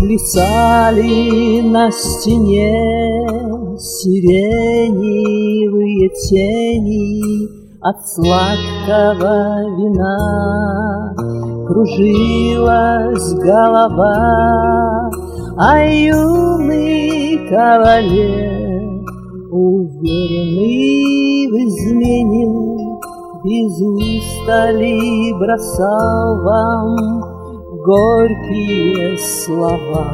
Плясали на стене сиреневые тени от сладкого вина. Кружилась голова, а юный кавалер, уверенный в измене, без устали бросал вам горькие слова.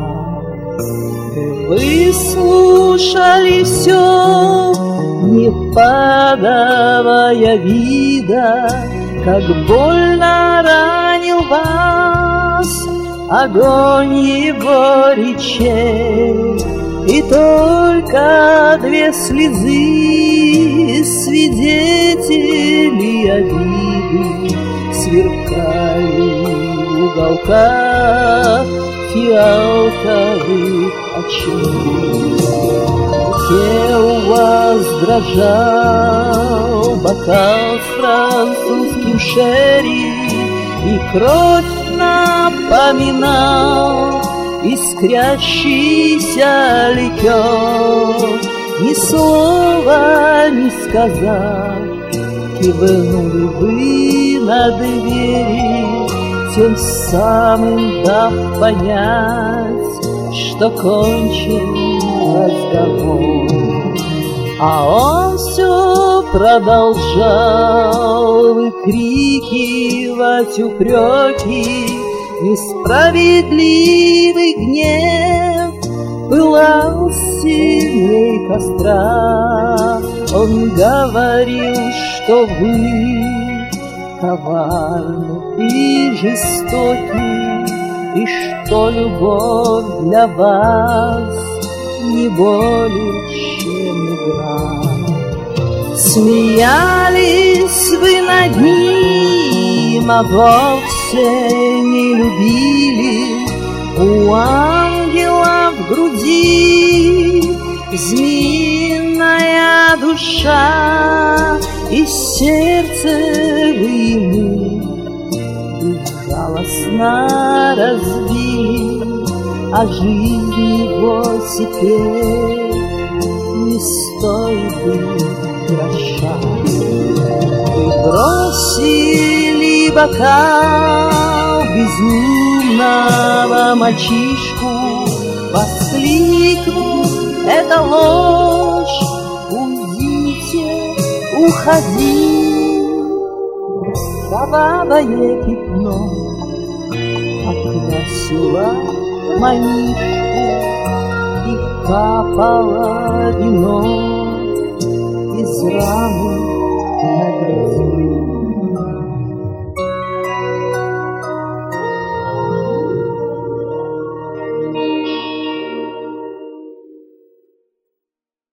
Вы слушали все, не подавая вида, как больно ранил вас огонь его речей. И только две слезы, свидетели обиды, сверкали в уголках фиалковых очей. В руке у вас дрожал бокал с французским шерри, и кровь напоминал искрящийся ликер. Ни слова не сказав, кивнули вы на двери, тем самым дав понять, что кончен разговор. А он все продолжал выкрикивать упреки. Несправедливый гнев пылал сильней костра. Он говорил, что вы коварны и жестоки, и что любовь для вас не более чем игра. Смеялись вы над ним, а вовсе не любили. У ангела в груди змеиная душа, и сердце вы ему безжалостно разбили, а жизнь его теперь не стоит и гроша. Вы бросили бокал безумного мальчишку, воскликнув: это ложь, уйдите, уходи. Кровавое пятно окрасило манишку, и капало вино из рамы